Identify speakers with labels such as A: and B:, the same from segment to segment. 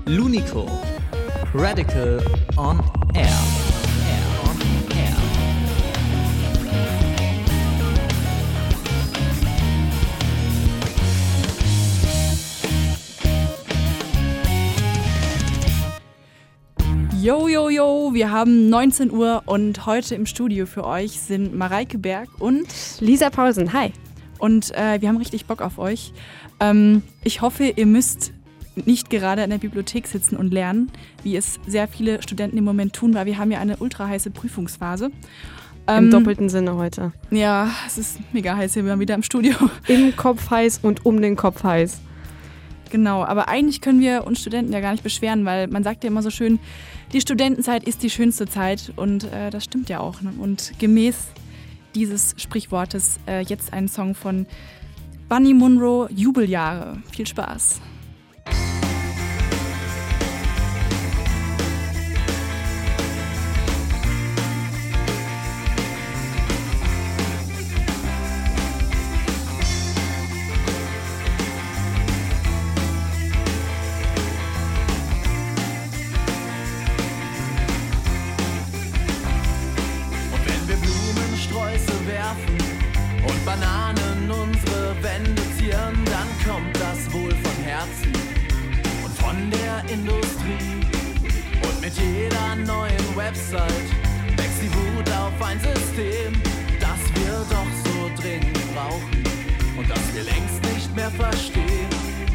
A: Lunico. Radical on Air.
B: Yo, wir haben 19 Uhr und heute im Studio für euch sind Mareike Berg und
C: Lisa Paulsen. Hi.
B: Und wir haben richtig Bock auf euch. Ich hoffe, ihr müsst nicht gerade in der Bibliothek sitzen und lernen, wie es sehr viele Studenten im Moment tun, weil wir haben ja eine ultra heiße Prüfungsphase.
C: Im doppelten Sinne heute.
B: Ja, es ist mega heiß hier, wir waren wieder im Studio.
C: Im Kopf heiß und um den Kopf heiß.
B: Genau, aber eigentlich können wir uns Studenten ja gar nicht beschweren, weil man sagt ja immer so schön, die Studentenzeit ist die schönste Zeit und das stimmt ja auch. Ne? Und gemäß dieses Sprichwortes jetzt ein Song von Bunny Munro, Jubeljahre. Viel Spaß.
D: Bananen unsere Wände zieren, dann kommt das wohl von Herzen und von der Industrie. Und mit jeder neuen Website wächst die Wut auf ein System, das wir doch so dringend brauchen und das wir längst nicht mehr verstehen.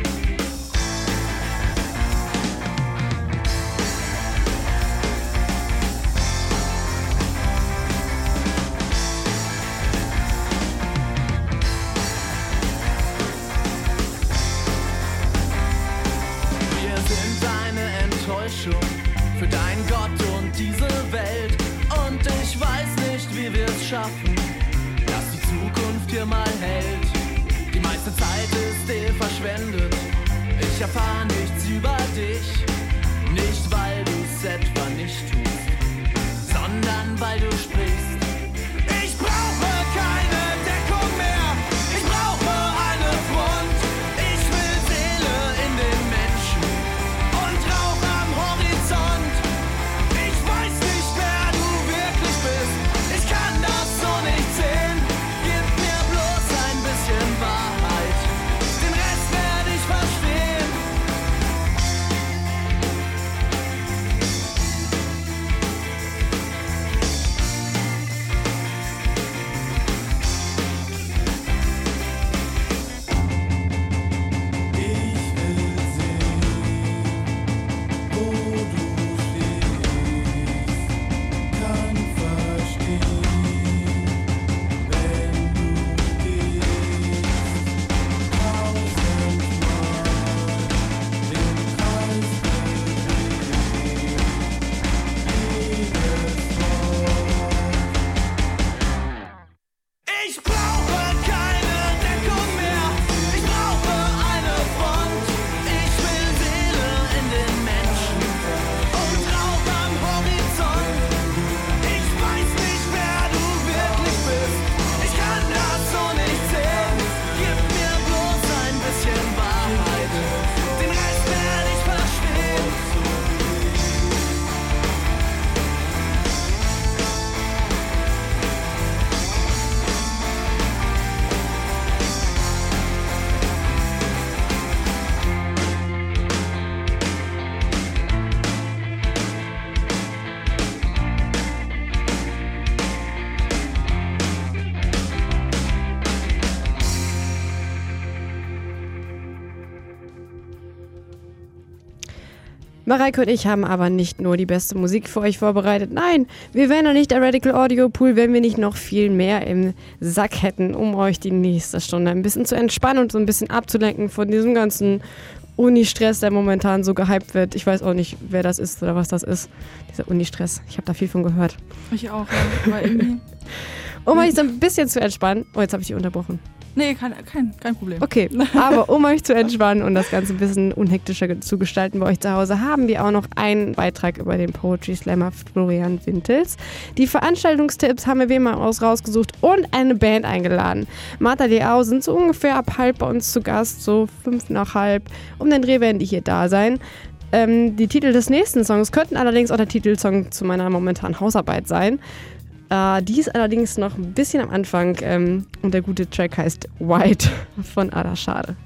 D: Für dein Gott und diese Welt. Und ich weiß nicht, wie wir es schaffen, dass die Zukunft hier mal hält. Die meiste Zeit ist verschwendet. Ich erfahre nichts über dich. Nicht, weil du es etwa nicht tust, sondern weil du sprichst. Ich brauche keine Deckung mehr. Ich brauche eine Front. Ich will Seele in den Menschen und Rauch am Horizont. Ich weiß nicht, wer du wirklich bist. Ich kann das so nicht sehen. Gib mir bloß ein bisschen Wahrheit. Den Rest werde ich verstehen. Ich brauche keine Deckung mehr. Ich brauche eine Front. Ich will Seele in den Menschen und Rauch am Horizont. Ich weiß nicht, wer du wirklich bist. Ich kann das so nicht sehen. Gib mir bloß ein bisschen Wahrheit. Den Rest werde ich verstehen.
C: Mareike und ich haben aber nicht nur die beste Musik für euch vorbereitet. Nein, wir wären doch nicht der Radical Audio Pool, wenn wir nicht noch viel mehr im Sack hätten, um euch die nächste Stunde ein bisschen zu entspannen und so ein bisschen abzulenken von diesem ganzen Uni-Stress, der momentan so gehypt wird. Ich weiß auch nicht, wer das ist oder was das ist, dieser Uni-Stress. Ich habe da viel von gehört.
B: Ich auch, ja. Aber irgendwie...
C: Um euch so ein bisschen zu entspannen. Oh, jetzt habe ich dich unterbrochen.
B: Nee, kein Problem.
C: Okay, aber um euch zu entspannen und das Ganze ein bisschen unhektischer zu gestalten bei euch zu Hause, haben wir auch noch einen Beitrag über den Poetry Slammer Florian Wintels. Die Veranstaltungstipps haben wir wie immer rausgesucht und eine Band eingeladen. Martha Leao sind so ungefähr ab halb bei uns zu Gast, so 5 nach halb. Um den Dreh werden die hier da sein. Die Titel des nächsten Songs könnten allerdings auch der Titelsong zu meiner momentanen Hausarbeit sein. Die ist allerdings noch ein bisschen am Anfang und der gute Track heißt White von Ada Schade.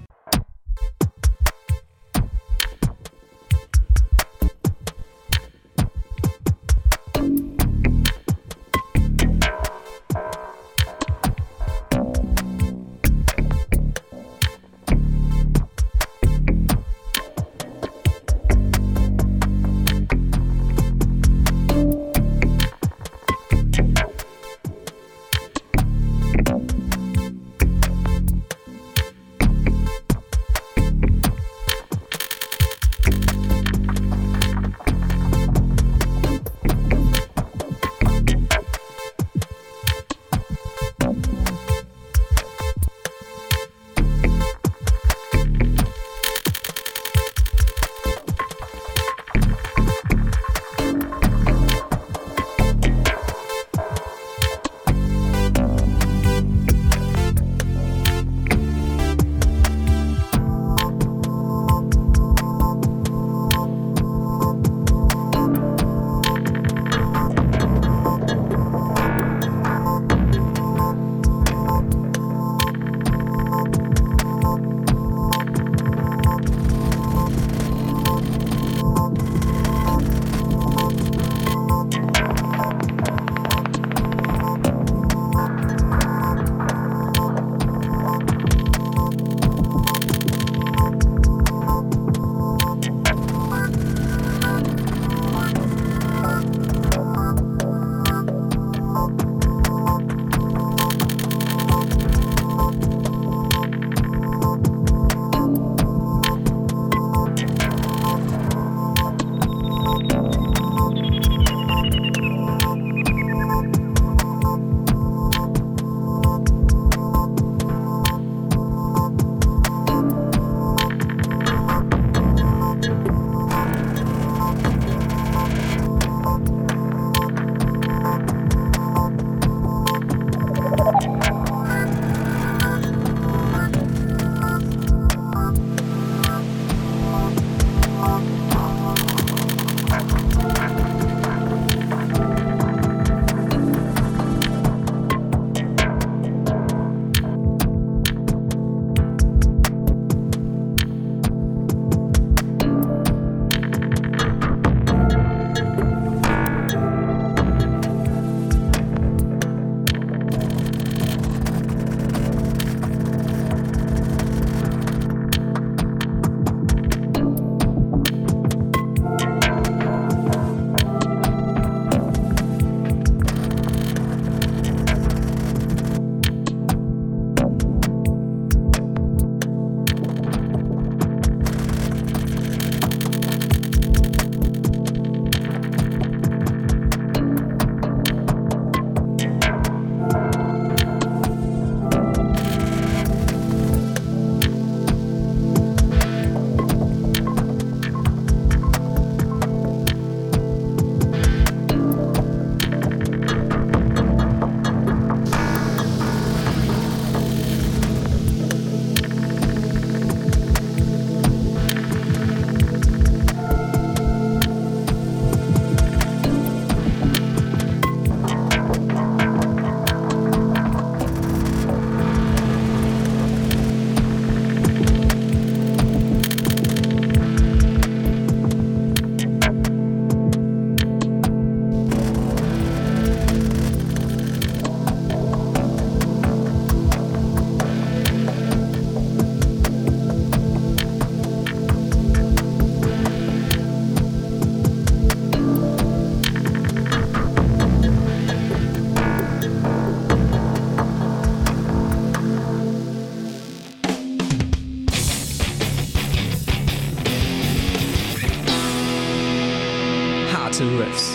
A: Harte Riffs.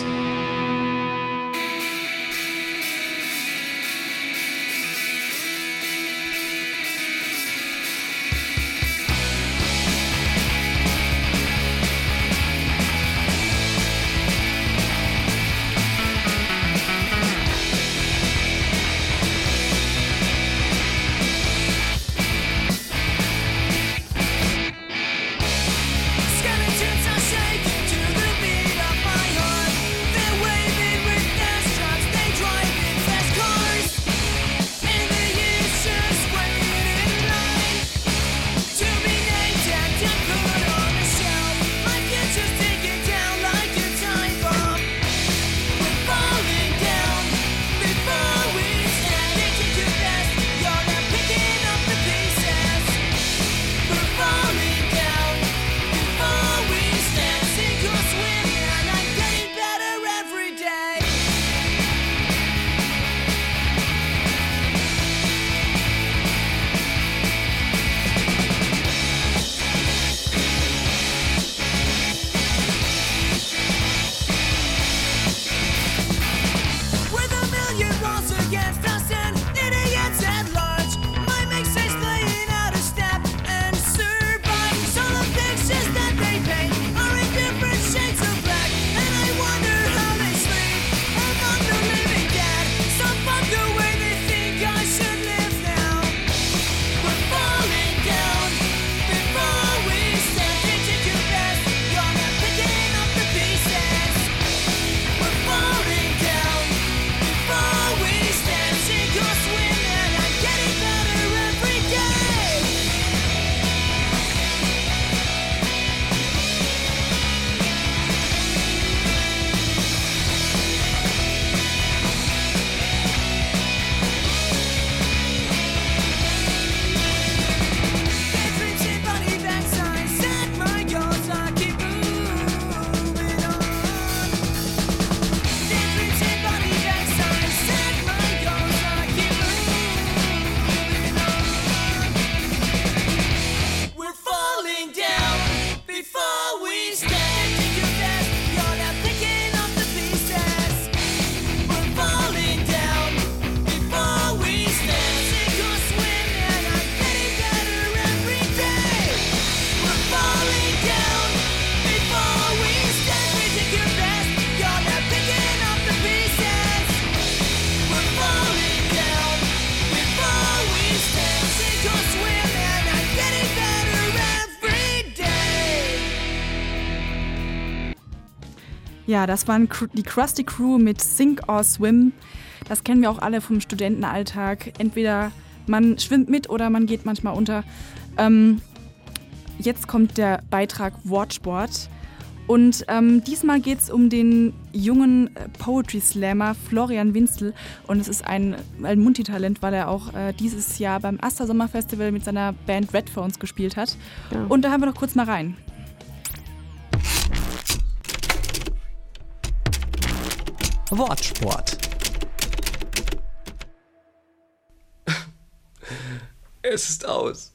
E: Scanning tunes are
B: Ja, das waren die Krusty Crew mit Sink or Swim. Das kennen wir auch alle vom Studentenalltag. Entweder man schwimmt mit oder man geht manchmal unter. Jetzt kommt der Beitrag Wortsport. Und diesmal geht es um den jungen Poetry Slammer Florian Winzel. Und es ist ein Multitalent, weil er auch dieses Jahr beim Asta Sommerfestival mit seiner Band Red für uns gespielt hat. Ja. Und da hören wir noch kurz mal rein.
A: Wortsport.
E: Es ist aus,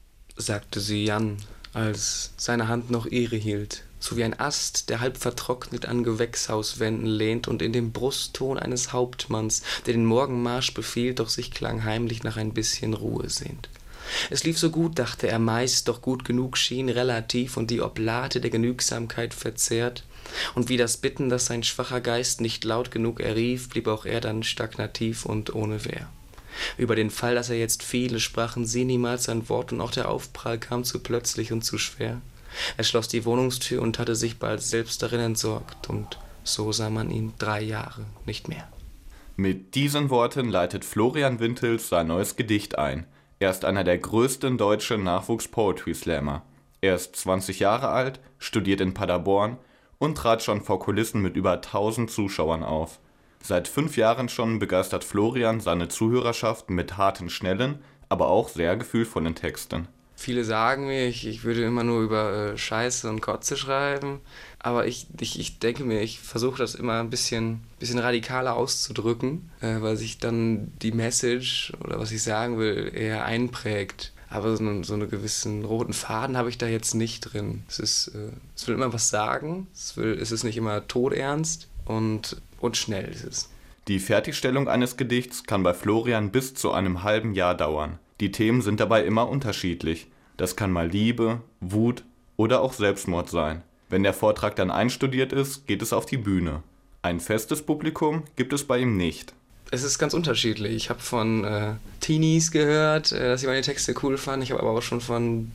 E: sagte sie Jan, als seine Hand noch ihre hielt, so wie ein Ast, der halb vertrocknet an Gewächshauswänden lehnt und in dem Brustton eines Hauptmanns, der den Morgenmarsch befiehlt, doch sich klangheimlich nach ein bisschen Ruhe sehnt. Es lief so gut, dachte er meist, doch gut genug schien relativ und die Oblate der Genügsamkeit verzehrt. Und wie das Bitten, das sein schwacher Geist nicht laut genug errief, blieb auch er dann stagnativ und ohne Wehr. Über den Fall, dass er jetzt fiele, sprachen sie niemals ein Wort und auch der Aufprall kam zu plötzlich und zu schwer. Er schloss die Wohnungstür und hatte sich bald selbst darin entsorgt und so sah man ihn 3 Jahre nicht mehr.
F: Mit diesen Worten leitet Florian Wintels sein neues Gedicht ein. Er ist einer der größten deutschen Nachwuchs-Poetry-Slammer. Er ist 20 Jahre alt, studiert in Paderborn und trat schon vor Kulissen mit über 1000 Zuschauern auf. Seit 5 Jahren schon begeistert Florian seine Zuhörerschaft mit harten, schnellen, aber auch sehr gefühlvollen Texten.
E: Viele sagen mir, ich würde immer nur über Scheiße und Kotze schreiben, aber ich denke mir, ich versuche das immer ein bisschen radikaler auszudrücken, weil sich dann die Message oder was ich sagen will eher einprägt. Aber so einen gewissen roten Faden habe ich da jetzt nicht drin. Es will immer was sagen, es ist nicht immer todernst und schnell ist es.
F: Die Fertigstellung eines Gedichts kann bei Florian bis zu einem halben Jahr dauern. Die Themen sind dabei immer unterschiedlich. Das kann mal Liebe, Wut oder auch Selbstmord sein. Wenn der Vortrag dann einstudiert ist, geht es auf die Bühne. Ein festes Publikum gibt es bei ihm nicht.
E: Es ist ganz unterschiedlich. Ich habe von Teenies gehört, dass sie meine Texte cool fanden. Ich habe aber auch schon von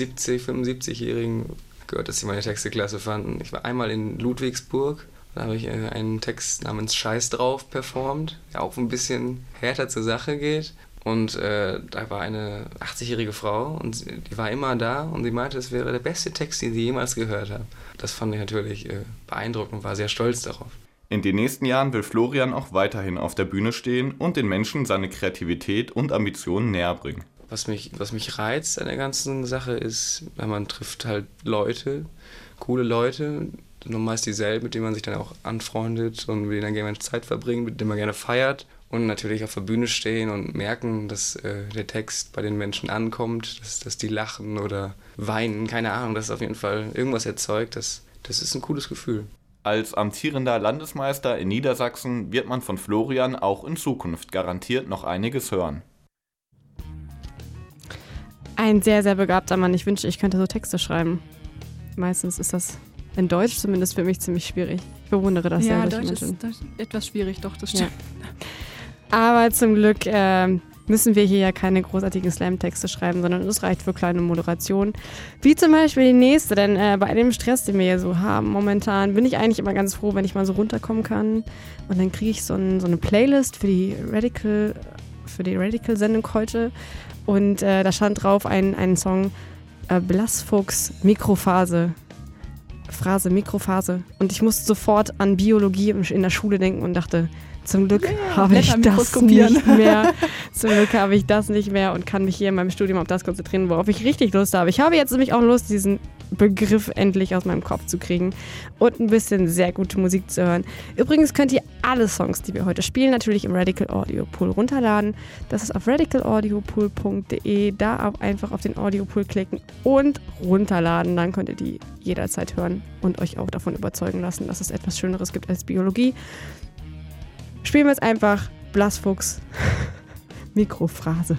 E: 75-Jährigen gehört, dass sie meine Texte klasse fanden. Ich war einmal in Ludwigsburg, da habe ich einen Text namens Scheiß drauf performt, der auch ein bisschen härter zur Sache geht. Und da war eine 80-jährige Frau und die war immer da und sie meinte, es wäre der beste Text, den sie jemals gehört hat. Das fand ich natürlich beeindruckend und war sehr stolz darauf.
F: In den nächsten Jahren will Florian auch weiterhin auf der Bühne stehen und den Menschen seine Kreativität und Ambitionen näher bringen.
E: Was mich reizt an der ganzen Sache ist, weil man trifft halt Leute, coole Leute, meist dieselben, mit denen man sich dann auch anfreundet und mit denen dann gerne Zeit verbringt, mit denen man gerne feiert und natürlich auf der Bühne stehen und merken, dass der Text bei den Menschen ankommt, dass die lachen oder weinen, keine Ahnung, dass es auf jeden Fall irgendwas erzeugt, das ist ein cooles Gefühl.
F: Als amtierender Landesmeister in Niedersachsen wird man von Florian auch in Zukunft garantiert noch einiges hören.
C: Ein sehr, sehr begabter Mann. Ich wünschte, ich könnte so Texte schreiben. Meistens ist das in Deutsch zumindest für mich ziemlich schwierig. Ich bewundere das sehr.
B: Ja, Deutsch ist etwas schwierig, doch, das stimmt.
C: Ja. Aber zum Glück müssen wir hier ja keine großartigen Slam-Texte schreiben, sondern es reicht für kleine Moderationen. Wie zum Beispiel die nächste, denn bei dem Stress, den wir hier so haben momentan, bin ich eigentlich immer ganz froh, wenn ich mal so runterkommen kann. Und dann kriege ich so eine Playlist für die Radical-Sendung heute. Und da stand drauf ein Song, Blassfuchs, Mikrophase. Mikrophase. Und ich musste sofort an Biologie in der Schule denken und dachte, zum Glück habe ich das nicht mehr. Zum Glück habe ich das nicht mehr und kann mich hier in meinem Studium auf das konzentrieren, worauf ich richtig Lust habe. Ich habe jetzt nämlich auch Lust, diesen Begriff endlich aus meinem Kopf zu kriegen und ein bisschen sehr gute Musik zu hören. Übrigens könnt ihr alle Songs, die wir heute spielen, natürlich im Radical Audio Pool runterladen. Das ist auf radicalaudiopool.de. Da auch einfach auf den Audio Pool klicken und runterladen. Dann könnt ihr die jederzeit hören und euch auch davon überzeugen lassen, dass es etwas Schöneres gibt als Biologie. Spielen wir jetzt einfach Blassfuchs, Mikrophrase.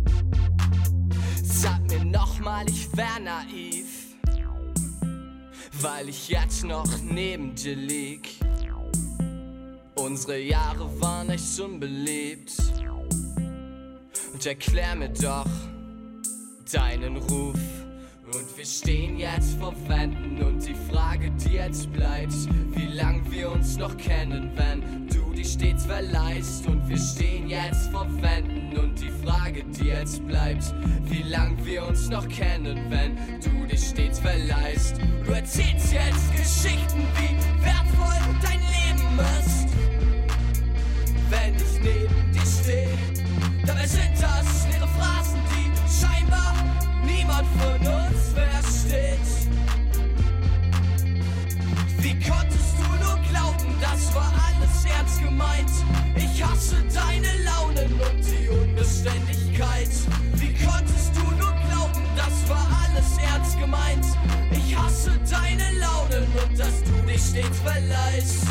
D: Sag mir nochmal, ich wär naiv. weil ich jetzt noch neben dir lieg. Unsere Jahre waren echt unbeliebt. Und erklär mir doch deinen Ruf. Und wir stehen jetzt vor Wänden und die Frage, die jetzt bleibt, wie lang wir uns noch kennen, wenn du dich stets verleihst. Und wir stehen jetzt vor Wänden und die Frage, die jetzt bleibt, wie lang wir uns noch kennen, wenn du dich stets verleihst. Du erzählst jetzt Geschichten, wie wertvoll dein Leben ist, wenn ich neben dir stehe. Dabei sind das leere Phrasen, die scheinbar niemand von uns versteht. Wie konntest du nur glauben, das war alles ernst gemeint? Ich hasse deine Launen und die Unbeständigkeit. Wie konntest du nur glauben, das war alles ernst gemeint? Ich hasse deine Launen und dass du dich stets verleihst.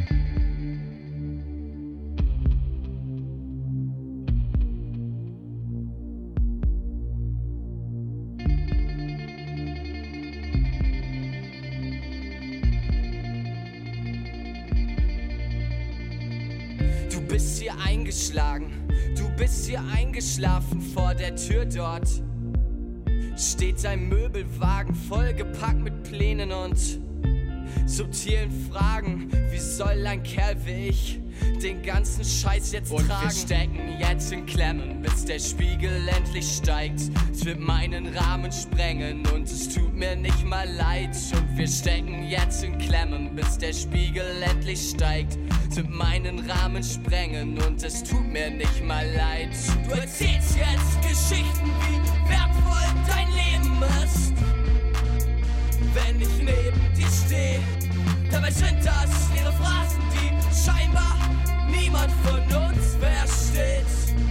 D: Du bist hier eingeschlagen, du bist hier eingeschlafen vor der Tür dort. Steht ein Möbelwagen vollgepackt mit Plänen und subtilen Fragen. Wie soll ein Kerl wie ich den ganzen Scheiß jetzt tragen? Und wir stecken jetzt in Klemmen, bis der Spiegel endlich steigt. Es wird meinen Rahmen sprengen und es tut mir nicht mal leid. Und wir stecken jetzt in Klemmen, bis der Spiegel endlich steigt. Es wird meinen Rahmen sprengen und es tut mir nicht mal leid. Du erzählst jetzt Geschichten, wie wertvoll dein Leben ist, wenn ich neben dir stehe. Dabei sind das leere Phrasen, die scheinbar niemand von uns versteht.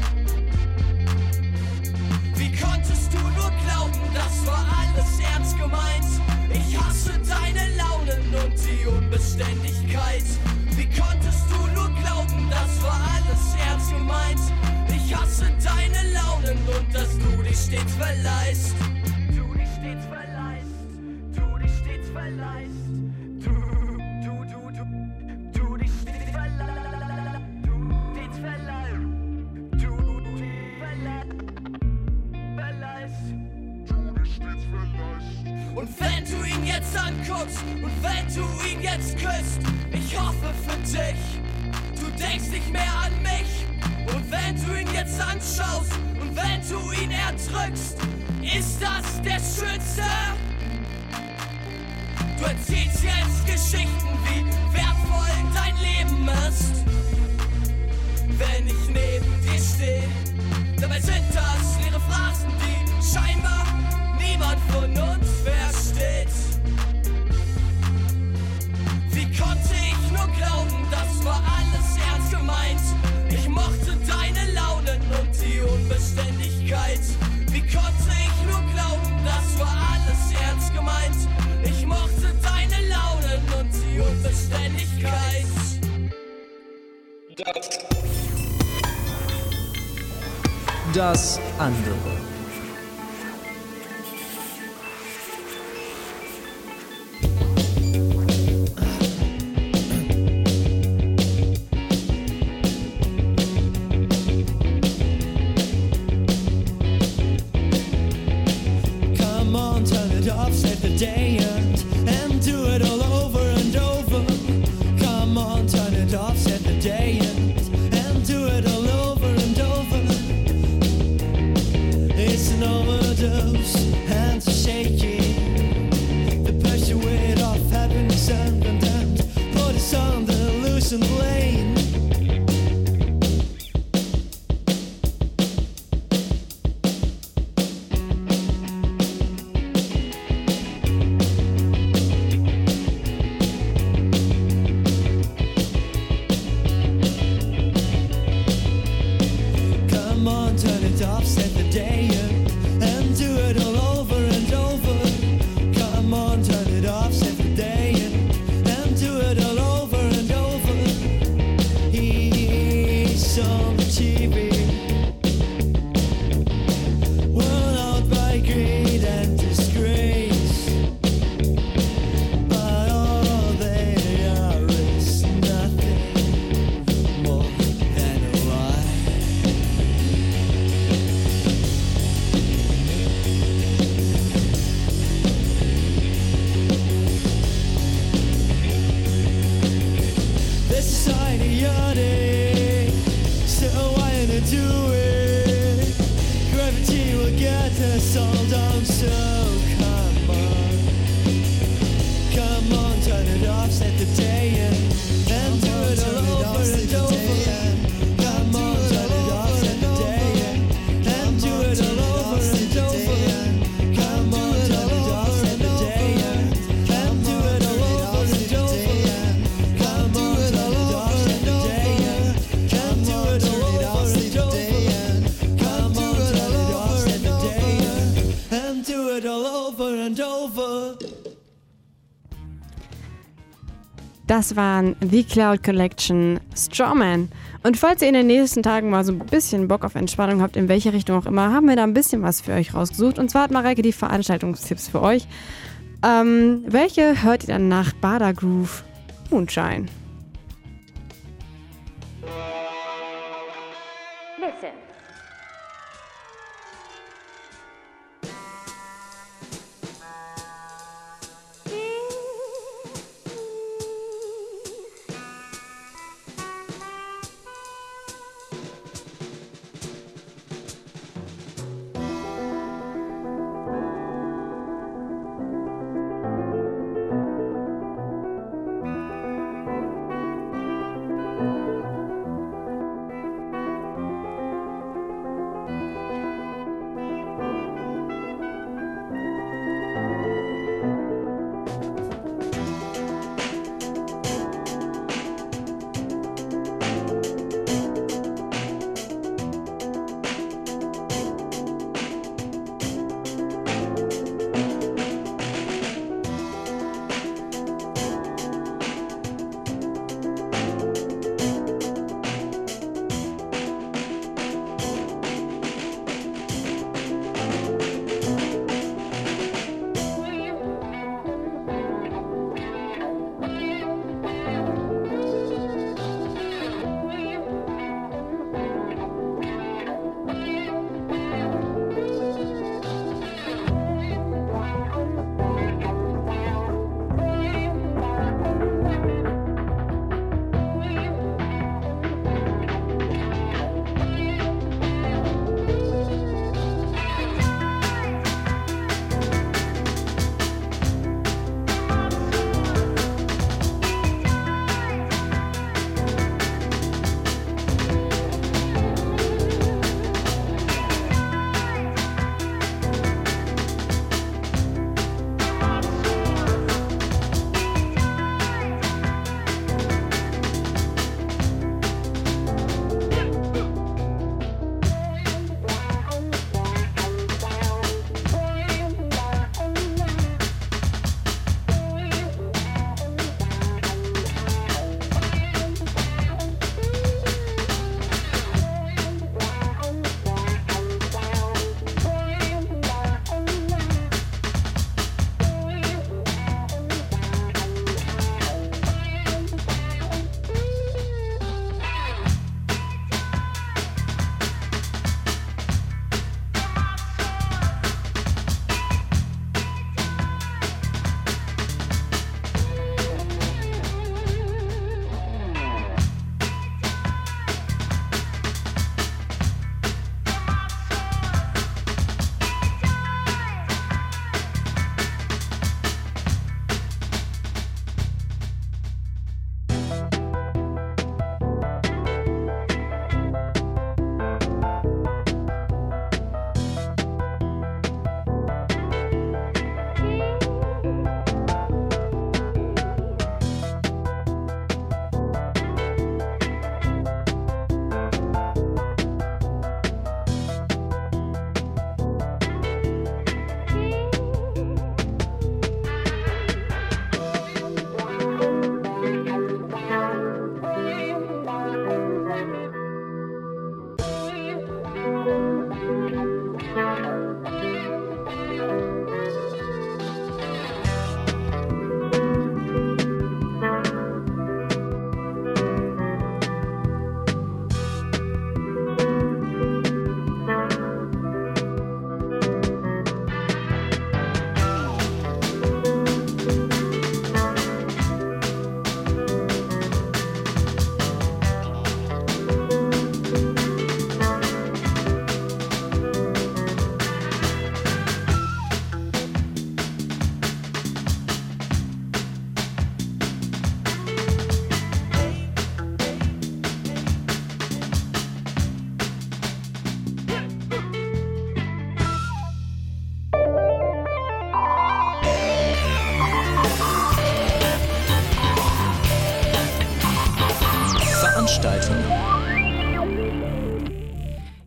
D: Wie konntest du nur glauben, das war alles ernst gemeint? Ich hasse deine Launen und die Unbeständigkeit. Wie konntest du nur glauben, das war alles ernst gemeint? Ich hasse deine Launen und dass du dich stets verleihst. Du dich stets verleihst. Du dich stets verleihst. Du dich stets verleihst. Du stets verleihst. Du dich stets verleihst. Und wenn du ihn jetzt anguckst und wenn du ihn jetzt küsst, ich hoffe für dich, du denkst nicht mehr an mich. Und wenn du ihn jetzt anschaust und wenn du ihn erdrückst, ist das der Schönste. Du erzählst jetzt Geschichten, wie wertvoll dein Leben ist, wenn ich neben dir stehe. Dabei sind das leere Phrasen, die scheinbar niemand von uns versteht. Wie konnte ich nur glauben, das war alles ernst gemeint? Ich mochte deine Launen und die Unbeständigkeit. Wie konnte ich nur glauben, das war alles ernst gemeint? Ich mochte deine Launen und die Unbeständigkeit.
A: Das andere.
G: Come on, turn it off, set the day and do it all over and over. Come on, turn it off, set the day and do it all over and over. It's an overdose, hands are shaking. The pursuit of happiness uncondemned. Put us on the loosened lane. Come on, turn it off, set the day and do it all over and over. Come on, turn it off, set the day and do it all over and over. He's on the TV, worn out by greed and disgrace. get this all done, so come on, turn it off, set the day in, and do it all over and over. Come on, turn it off, set the day in, and do it all over and over. Come on, turn it off, set the day in, and do it all over and over. Come on, turn it off, set the day in, and do it all over and over. Come on, turn it off, set the day in, and do it all over and over.
C: Das waren The Cloud Collection, Strawman. Und falls ihr in den nächsten Tagen mal so ein bisschen Bock auf Entspannung habt, in welche Richtung auch immer, haben wir da ein bisschen was für euch rausgesucht. Und zwar hat Mareike die Veranstaltungstipps für euch. Welche hört ihr dann nach Bader Groove Moonshine?
H: Listen.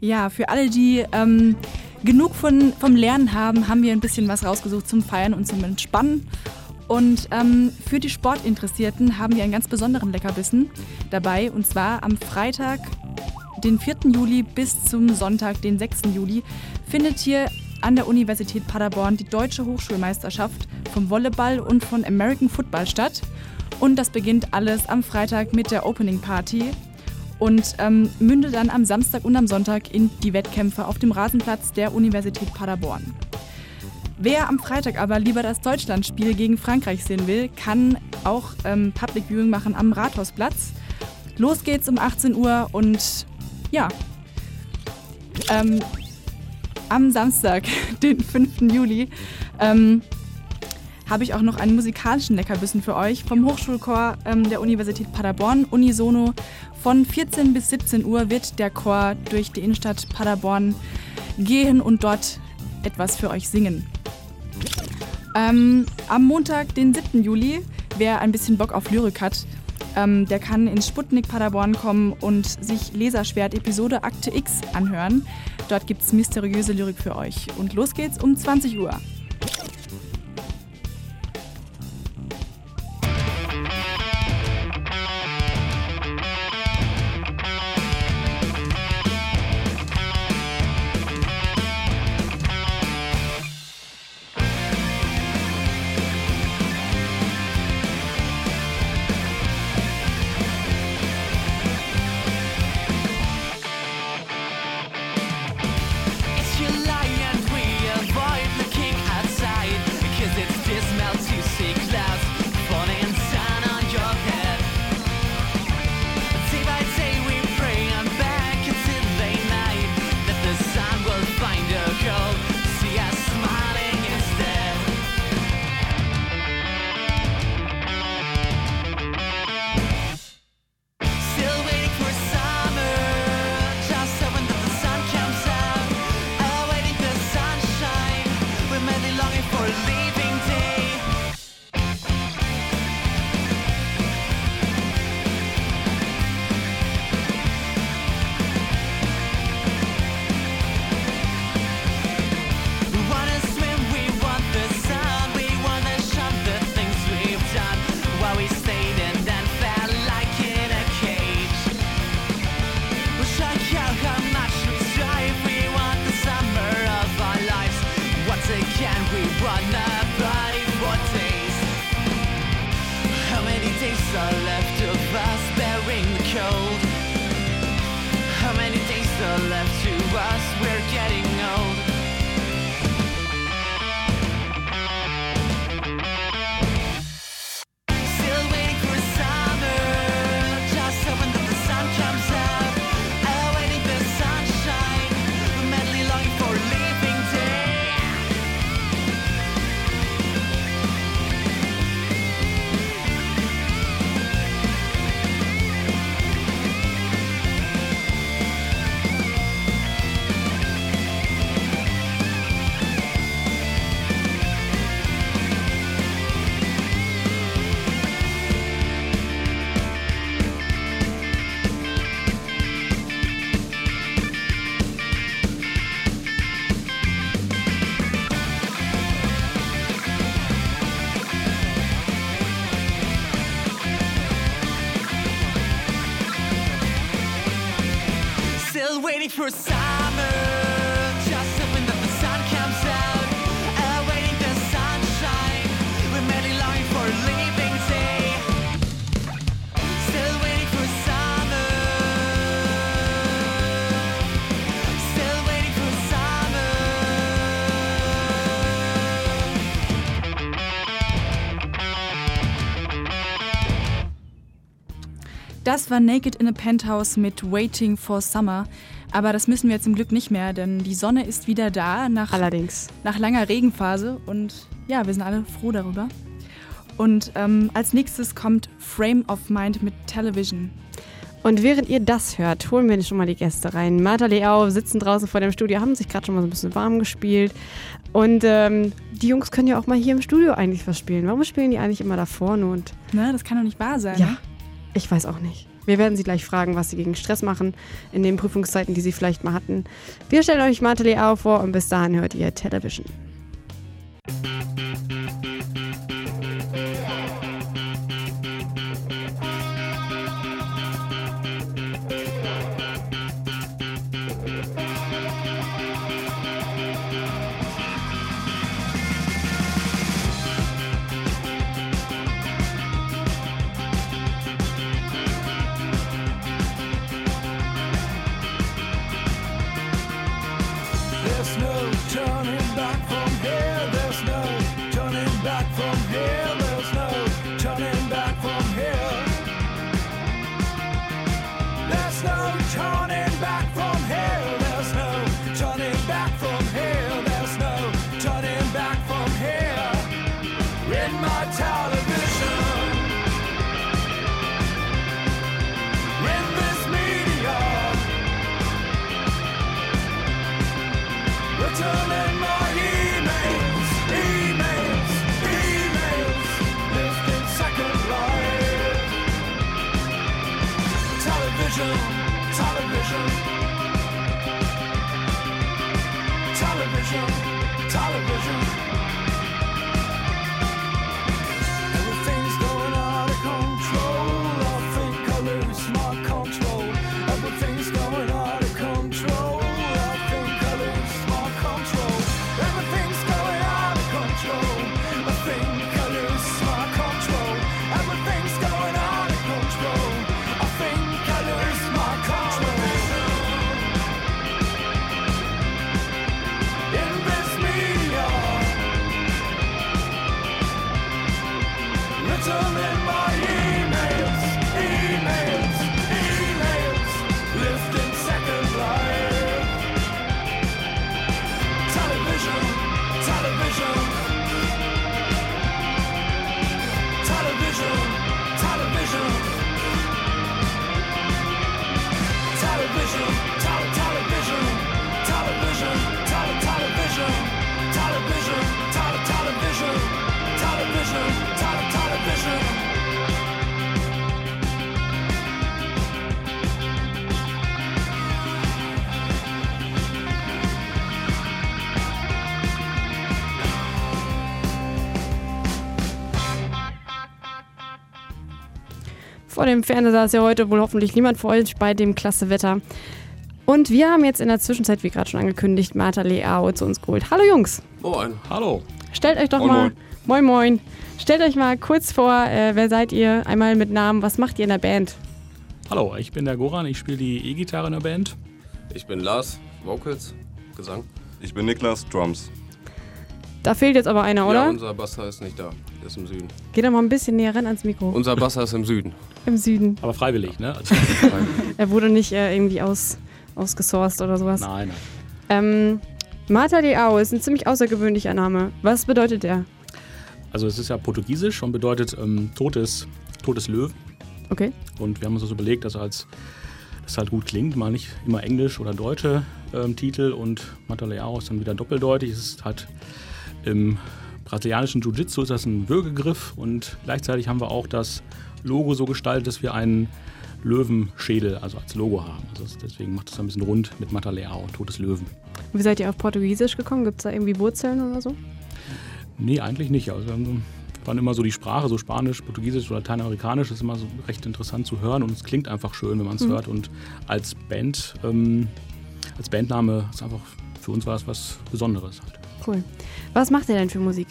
B: Ja, für alle, die genug vom Lernen haben wir ein bisschen was rausgesucht zum Feiern und zum Entspannen. Und für die Sportinteressierten haben wir einen ganz besonderen Leckerbissen dabei. Und zwar am Freitag, den 4. Juli bis zum Sonntag, den 6. Juli, findet hier an der Universität Paderborn die Deutsche Hochschulmeisterschaft vom Volleyball und von American Football statt. Und das beginnt alles am Freitag mit der Opening Party und mündet dann am Samstag und am Sonntag in die Wettkämpfe auf dem Rasenplatz der Universität Paderborn. Wer am Freitag aber lieber das Deutschlandspiel gegen Frankreich sehen will, kann auch Public Viewing machen am Rathausplatz. Los geht's um 18 Uhr und ja, am Samstag, den 5. Juli, habe ich auch noch einen musikalischen Leckerbissen für euch vom Hochschulchor der Universität Paderborn, Unisono. Von 14 bis 17 Uhr wird der Chor durch die Innenstadt Paderborn gehen und dort etwas für euch singen. Am Montag, den 7. Juli, wer ein bisschen Bock auf Lyrik hat, der kann ins Sputnik Paderborn kommen und sich Laserschwert Episode Akte X anhören. Dort gibt es mysteriöse Lyrik für euch. Und los geht's um 20 Uhr.
G: Waiting for summer, just hoping that the sun comes out. Awaiting the sunshine, we're merely longing for a leaving day. Still waiting for summer, still waiting for summer.
B: Das war Naked in a Penthouse mit Waiting for Summer. Aber das müssen wir jetzt zum Glück nicht mehr, denn die Sonne ist wieder da
C: Allerdings.
B: Nach langer Regenphase. Und ja, wir sind alle froh darüber. Und als nächstes kommt Frame of Mind mit Television.
C: Und während ihr das hört, holen wir schon mal die Gäste rein. Martha Leao sitzen draußen vor dem Studio, haben sich gerade schon mal so ein bisschen warm gespielt. Und die Jungs können ja auch mal hier im Studio eigentlich was spielen. Warum spielen die eigentlich immer da vorne? Und
B: Ne, das kann doch nicht wahr sein.
C: ja,
B: Ne?
C: ich weiß auch nicht. Wir werden sie gleich fragen, was sie gegen Stress machen in den Prüfungszeiten, die sie vielleicht mal hatten. Wir stellen euch Martha Leao vor und bis dahin hört ihr Television.
G: There's no turning back from here. There's no turning back from here. There's no turning back from here. There's no turning back from here. There's no turning back from here. There's no turning back from here. In my television, in this media, returning my emails, lived in second life. Television, television, television, television. Everything's going out of control. I think I lose my control. Everything's going out of control. I think I lose my control. Everything's going out of control. I think I lose my control. Everything's going out of control. I think I lose my control. In this media, returning my emails, lived in second life. Television, television, television, television, television, television, television, television, television, television, television, television.
C: Vor dem Fernseher saß ja heute wohl hoffentlich niemand vor euch bei dem klasse Wetter. Und wir haben jetzt in der Zwischenzeit, wie gerade schon angekündigt, Martha Leao zu uns geholt. Hallo Jungs,
H: Moin. Hallo.
C: stellt euch doch
H: Moin,
C: mal,
H: moin.
C: moin, stellt euch mal kurz vor, wer seid ihr? Einmal mit Namen, was macht ihr in der Band?
H: Hallo, ich bin der Goran, ich spiele die E-Gitarre in der Band.
I: Ich bin Lars, Vocals, Gesang.
J: Ich bin Niklas, Drums.
C: Da fehlt jetzt aber einer, oder?
I: Ja, unser Basser ist nicht da, der ist im Süden.
C: Geh doch mal ein bisschen näher ran ans Mikro.
I: Unser Basser ist im Süden.
C: Im Süden.
H: Aber freiwillig, ne? Also,
C: Er wurde nicht irgendwie ausgesourced oder sowas.
H: nein.
C: Martha Leao ist ein ziemlich außergewöhnlicher Name. Was bedeutet der?
H: Also es ist ja portugiesisch und bedeutet totes Löwen.
C: Okay.
H: Und wir haben uns das überlegt, dass das halt gut klingt, mal nicht immer englisch oder deutsche Titel. Und Martha Leao ist dann wieder doppeldeutig. Es ist halt im brasilianischen Jiu-Jitsu ist das ein Würgegriff und gleichzeitig haben wir auch das Logo so gestaltet, dass wir einen Löwenschädel also als Logo haben. Also deswegen macht es ein bisschen rund mit Martha Leao, totes Löwen.
C: Wie seid ihr auf Portugiesisch gekommen? Gibt es da irgendwie Wurzeln oder so?
H: Nee, eigentlich nicht. Also waren immer so die Sprache, so Spanisch, Portugiesisch oder Lateinamerikanisch, ist immer so recht interessant zu hören und es klingt einfach schön, wenn man es hört. Und als Band, als Bandname ist einfach für uns was Besonderes halt.
C: Cool. Was macht ihr denn für Musik?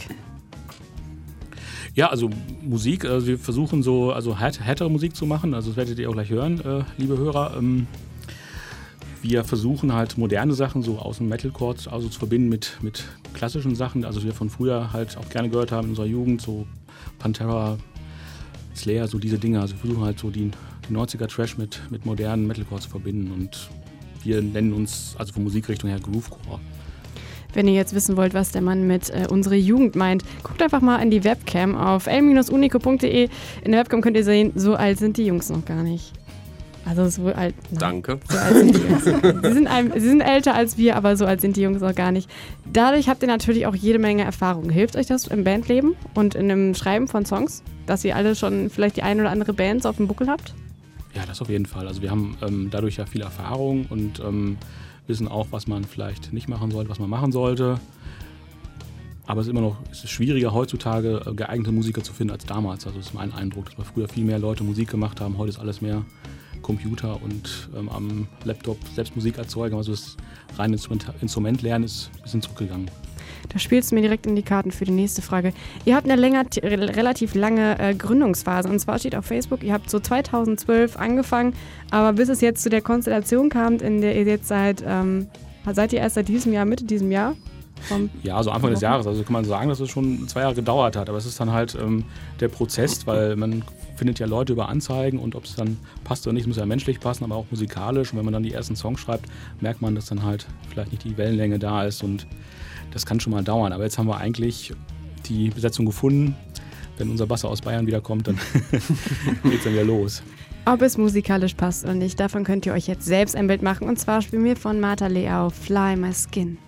H: Ja, also Musik, also wir versuchen so härtere Musik zu machen, also das werdet ihr auch gleich hören, liebe Hörer. Wir versuchen halt moderne Sachen so aus dem Metalcore also zu verbinden mit klassischen Sachen, also wir von früher halt auch gerne gehört haben in unserer Jugend, so Pantera, Slayer, so diese Dinge. Also wir versuchen halt so die 90er Trash mit modernen Metalcore zu verbinden und wir nennen uns also von Musikrichtung her Groovecore.
C: Wenn ihr jetzt wissen wollt, was der Mann mit unsere Jugend meint, guckt einfach mal in die Webcam auf l-unico.de. In der Webcam könnt ihr sehen, so alt sind die Jungs noch gar nicht. Also so alt. Nein.
I: Danke.
C: So alt sind die Jungs. Sie sind älter als wir, aber so alt sind die Jungs noch gar nicht. Dadurch habt ihr natürlich auch jede Menge Erfahrung. Hilft euch das im Bandleben und in dem Schreiben von Songs, dass ihr alle schon vielleicht die eine oder andere Band auf dem Buckel habt?
H: Ja, das auf jeden Fall. Also wir haben dadurch ja viel Erfahrung und wissen auch, was man vielleicht nicht machen sollte, was man machen sollte. Aber es ist schwieriger heutzutage geeignete Musiker zu finden als damals. Also das ist mein Eindruck, dass früher viel mehr Leute Musik gemacht haben. Heute ist alles mehr Computer und am Laptop selbst Musik erzeugen. Also das reine Instrumentlernen ist ein bisschen zurückgegangen.
C: Da spielst du mir direkt in die Karten für die nächste Frage. Ihr habt eine relativ lange Gründungsphase. Und zwar steht auf Facebook, ihr habt so 2012 angefangen, aber bis es jetzt zu der Konstellation kam, in der ihr jetzt seid ihr erst seit diesem Jahr, Mitte diesem Jahr?
H: Ja, so Anfang des Jahres. Also kann man sagen, dass es schon 2 Jahre gedauert hat. Aber es ist dann halt der Prozess, weil man findet ja Leute über Anzeigen und ob es dann passt oder nicht, muss ja menschlich passen, aber auch musikalisch. Und wenn man dann die ersten Songs schreibt, merkt man, dass dann halt vielleicht nicht die Wellenlänge da ist und das kann schon mal dauern. Aber jetzt haben wir eigentlich die Besetzung gefunden. Wenn unser Basser aus Bayern wiederkommt, dann geht's dann wieder los.
C: Ob es musikalisch passt oder nicht, davon könnt ihr euch jetzt selbst ein Bild machen. Und zwar spielen wir von Martha Leao Fly My Skin.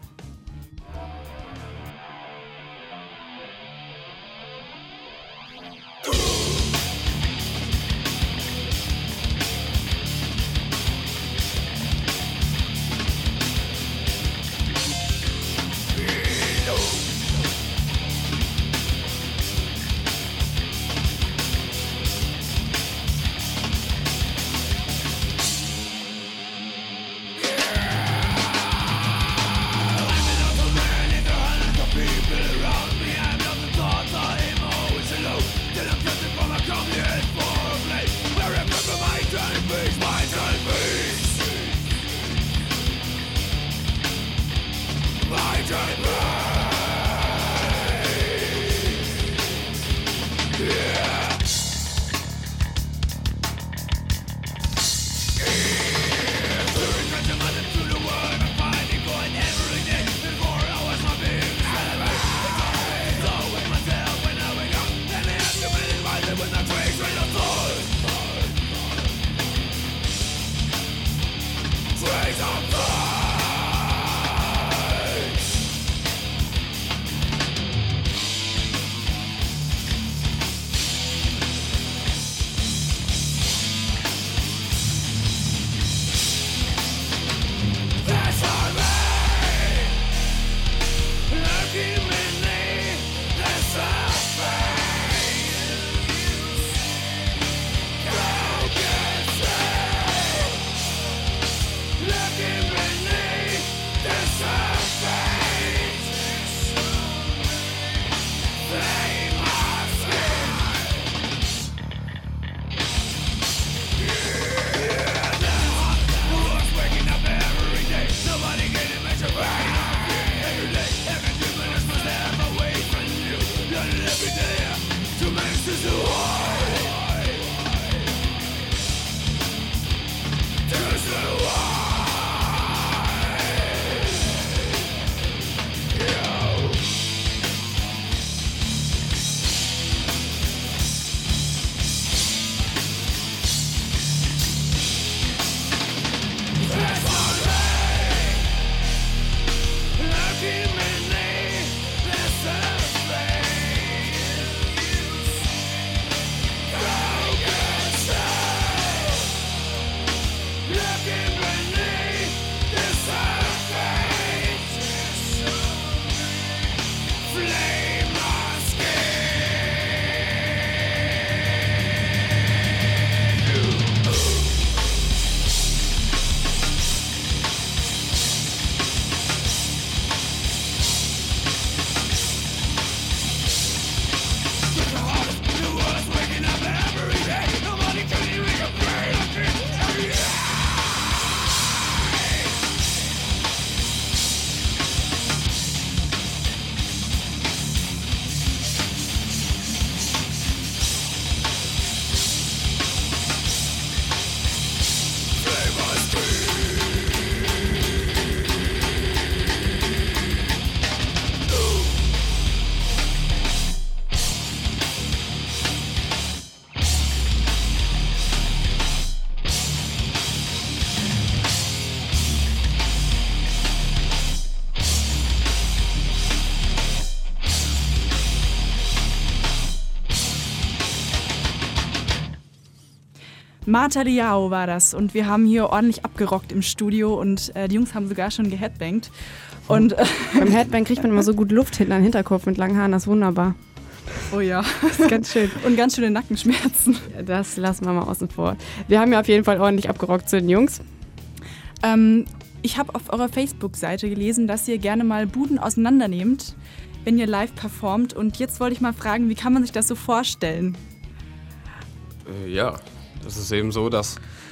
B: Martha Leao war das und wir haben hier ordentlich abgerockt im Studio und die Jungs haben sogar schon geheadbangt. Und
C: beim Headbang kriegt man immer so gut Luft hinten an den Hinterkopf mit langen Haaren, das ist wunderbar.
B: Oh ja,
C: das ist ganz schön.
B: Und ganz schöne Nackenschmerzen.
C: Das lassen wir mal außen vor. Wir haben ja auf jeden Fall ordentlich abgerockt zu den Jungs.
B: Ich habe auf eurer Facebook-Seite gelesen, dass ihr gerne mal Buden auseinandernehmt, wenn ihr live performt. Und jetzt wollte ich mal fragen, wie kann man sich das so vorstellen?
I: Ja, das ist eben so, dass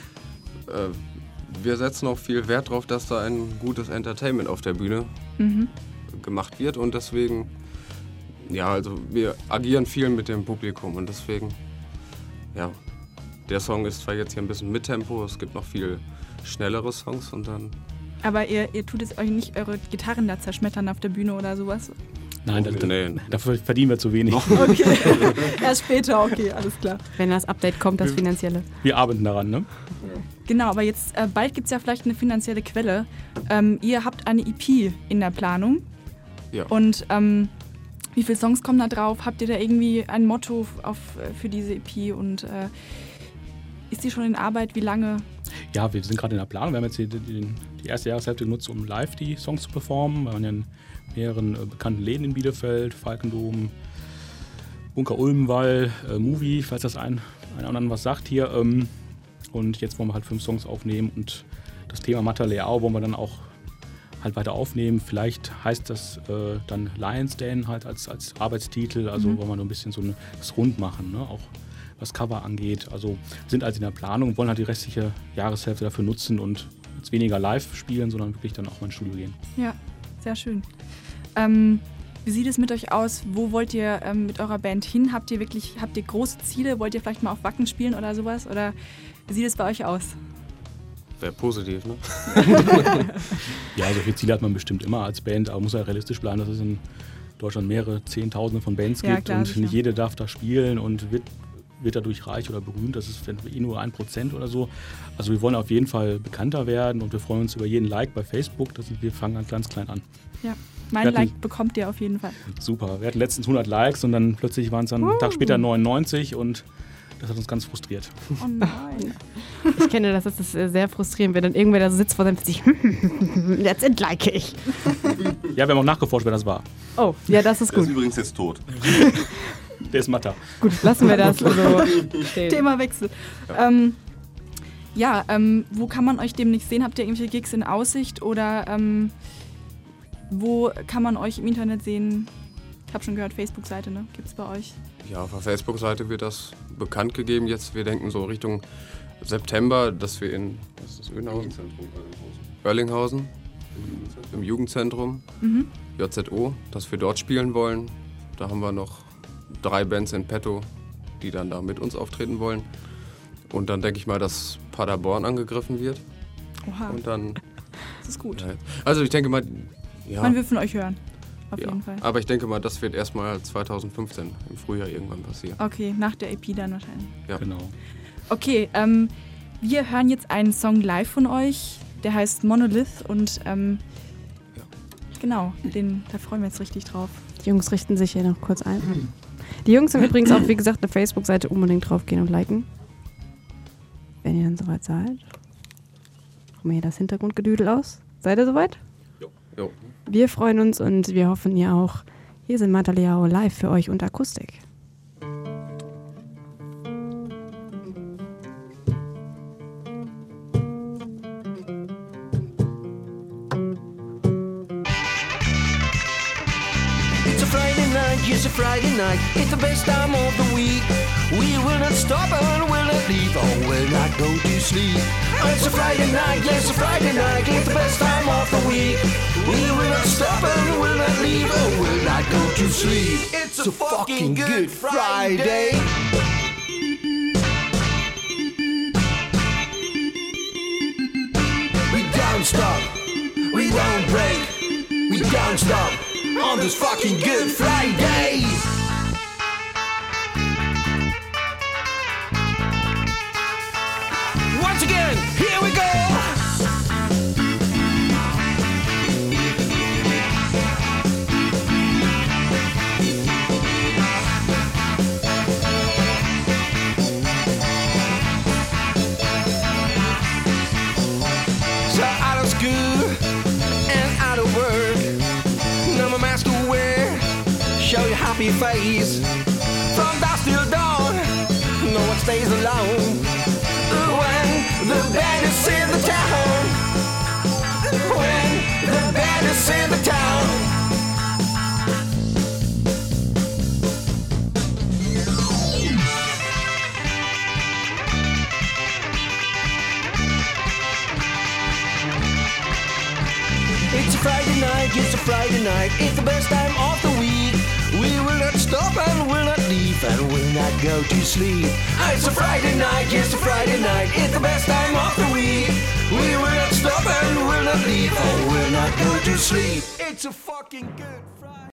I: wir setzen auch viel Wert darauf, dass da ein gutes Entertainment auf der Bühne gemacht wird und deswegen, ja, also wir agieren viel mit dem Publikum und deswegen, ja, der Song ist zwar jetzt hier ein bisschen mit Tempo, es gibt noch viel schnellere Songs und dann...
B: Aber ihr tut es euch nicht eure Gitarren da zerschmettern auf der Bühne oder sowas?
H: Nein, dafür verdienen wir zu wenig.
B: Okay, erst später, okay, alles klar.
C: Wenn das Update kommt, das Finanzielle.
H: Wir arbeiten daran, ne?
B: Genau, aber jetzt bald gibt es ja vielleicht eine finanzielle Quelle. Ihr habt eine EP in der Planung.
I: Ja.
B: Und wie viele Songs kommen da drauf? Habt ihr da irgendwie ein Motto für diese EP? Und ist die schon in Arbeit? Wie lange?
H: Ja, wir sind gerade in der Planung. Wir haben jetzt die erste Jahreshälfte genutzt, um live die Songs zu performen. Wir waren ja in mehreren bekannten Läden in Bielefeld, Falkendom, Bunker Ulmenwall, Movie, falls das einer oder anderen was sagt hier. Und jetzt wollen wir halt 5 Songs aufnehmen und das Thema Martha Leao wollen wir dann auch halt weiter aufnehmen. Vielleicht heißt das dann Lions Den halt als Arbeitstitel, also wollen wir nur ein bisschen das rund machen, ne? Auch was Cover angeht. Also wir sind also in der Planung und wollen halt die restliche Jahreshälfte dafür nutzen und jetzt weniger live spielen, sondern wirklich dann auch mal ins Studio gehen.
B: Ja, sehr schön. Wie sieht es mit euch aus? Wo wollt ihr mit eurer Band hin? Habt ihr große Ziele? Wollt ihr vielleicht mal auf Wacken spielen oder sowas? Oder wie sieht es bei euch aus?
I: Wäre positiv, ne?
H: Ja, so viele Ziele hat man bestimmt immer als Band, aber muss ja realistisch bleiben, dass es in Deutschland mehrere Zehntausende von Bands gibt
B: klar,
H: und
B: sicher.
H: nicht jede darf da spielen und wird dadurch reich oder berühmt. Das ist nur 1% oder so. Also wir wollen auf jeden Fall bekannter werden und wir freuen uns über jeden Like bei Facebook. Wir fangen ganz klein an.
B: Ja, mein Like bekommt ihr auf jeden Fall.
H: Super. Wir hatten letztens 100 Likes und dann plötzlich waren es dann einen Tag später 99 und das hat uns ganz frustriert.
B: Oh nein.
C: Ich kenne das ist sehr frustrierend, wenn dann irgendwer da sitzt vor seinem sich jetzt entlike ich.
H: Ja, wir haben auch nachgeforscht, wer das war.
C: Oh, ja, das ist
J: Der
C: gut.
J: ist übrigens jetzt tot.
H: Der ist Matter.
C: Gut, lassen wir das so stehen.
B: Themawechsel. Wo kann man euch demnächst sehen? Habt ihr irgendwelche Gigs in Aussicht oder wo kann man euch im Internet sehen? Ich habe schon gehört, Facebook-Seite, ne? Gibt's bei euch?
I: Ja, auf der Facebook-Seite wird das bekannt gegeben. Jetzt, wir denken so Richtung September, dass wir in Oerlinghausen, im Jugendzentrum, JZO, dass wir dort spielen wollen. Da haben wir noch 3 Bands in petto, die dann da mit uns auftreten wollen. Und dann denke ich mal, dass Paderborn angegriffen wird.
B: Oha,
I: Und dann,
B: das ist gut.
I: also ich denke mal, ja,
B: Man will von euch hören, auf jeden Fall.
I: aber ich denke mal, das wird erstmal 2015 im Frühjahr irgendwann passieren.
B: Okay, nach der EP dann wahrscheinlich.
I: Ja.
H: Genau.
B: Okay, wir hören jetzt einen Song live von euch, der heißt Monolith und genau, da freuen wir uns richtig drauf.
C: Die Jungs richten sich hier noch kurz ein. Die Jungs haben übrigens auch, wie gesagt, eine Facebook-Seite, unbedingt draufgehen und liken. Wenn ihr dann soweit seid. Machen wir hier das Hintergrundgedüdel aus. Seid ihr soweit?
I: Jo.
C: Wir freuen uns und wir hoffen ihr auch. Hier sind Martha Leao live für euch und Akustik.
D: It's a Friday night, yes, a Friday night. It's the best time of the week. We will not stop and will not leave, or will not go to sleep. It's a Friday night, yes, a Friday night. It's the best time of the week. We will not stop and will not leave, or will not go to sleep. It's a fucking good Friday. We don't stop, we don't break, we don't stop on this fucking Good Friday. Once again, here we go. show your happy face. From dusk till dawn, no one stays alone. When the band is in the town, when the band is in the town. It's a Friday night, it's a Friday night, it's the best time of the week. We will not stop and will not leave and will not go to sleep. It's a Friday night, it's a Friday night, it's the best time of the week. We will not stop and will not leave and will not go to sleep. It's a fucking good Friday.